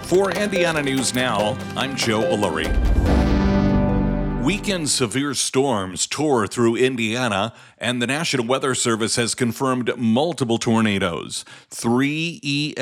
For Indiana News Now, I'm Joe Ullery. Weekend severe storms tore through Indiana, and the National Weather Service has confirmed multiple tornadoes. 3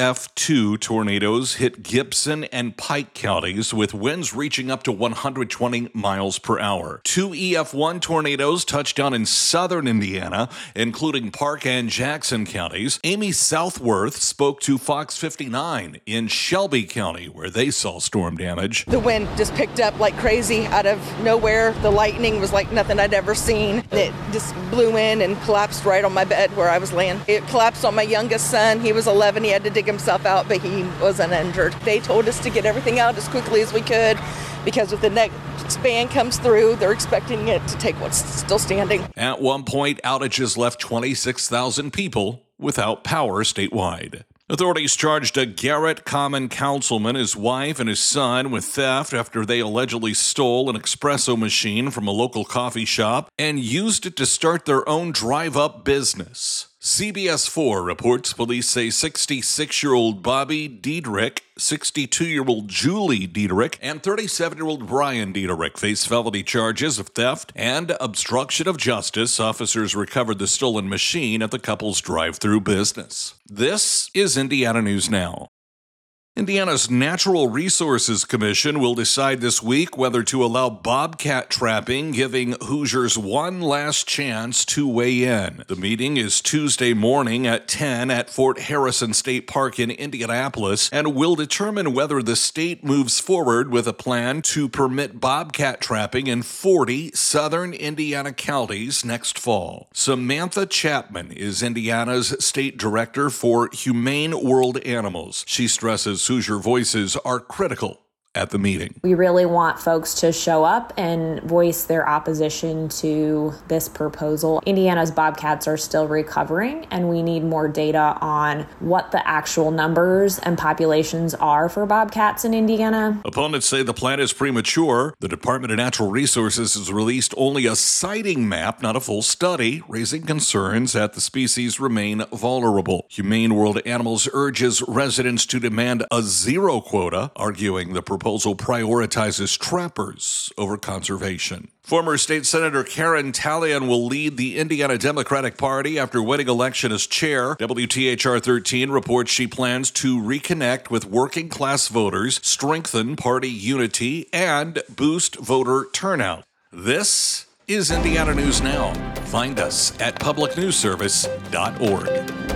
EF2 tornadoes hit Gibson and Pike counties, with winds reaching up to 120 miles per hour. 2 EF1 tornadoes touched down in southern Indiana, including Park and Jackson counties. Amy Southworth spoke to Fox 59 in Shelby County, where they saw storm damage. The wind just picked up like crazy out of nowhere. The lightning was like nothing I'd ever seen. It just blew in and collapsed right on my bed where I was laying. It collapsed on my youngest son. He was 11. He had to dig himself out, but he wasn't injured. They told us to get everything out as quickly as we could because if the next span comes through, they're expecting it to take what's still standing. At one point, outages left 26,000 people without power statewide. Authorities charged a Garrett Common councilman, his wife, and his son with theft after they allegedly stole an espresso machine from a local coffee shop and used it to start their own drive-up business. CBS 4 reports police say 66-year-old Bobby Diedrich, 62-year-old Julie Diedrich, and 37-year-old Brian Diedrich face felony charges of theft and obstruction of justice. Officers recovered the stolen machine at the couple's drive-through business. This is Indiana News Now. Indiana's Natural Resources Commission will decide this week whether to allow bobcat trapping, giving Hoosiers one last chance to weigh in. The meeting is Tuesday morning at 10 at Fort Harrison State Park in Indianapolis and will determine whether the state moves forward with a plan to permit bobcat trapping in 40 southern Indiana counties next fall. Samantha Chapman is Indiana's state director for Humane World Animals. She stresses Hoosier voices are critical at the meeting. We really want folks to show up and voice their opposition to this proposal. Indiana's bobcats are still recovering, and we need more data on what the actual numbers and populations are for bobcats in Indiana. Opponents say the plan is premature. The Department of Natural Resources has released only a sighting map, not a full study, raising concerns that the species remain vulnerable. Humane World Animals urges residents to demand a zero quota, arguing the proposal prioritizes trappers over conservation. Former State Senator Karen Talian will lead the Indiana Democratic Party after winning election as chair. WTHR 13 reports she plans to reconnect with working-class voters, strengthen party unity, and boost voter turnout. This is Indiana News Now. Find us at publicnewsservice.org.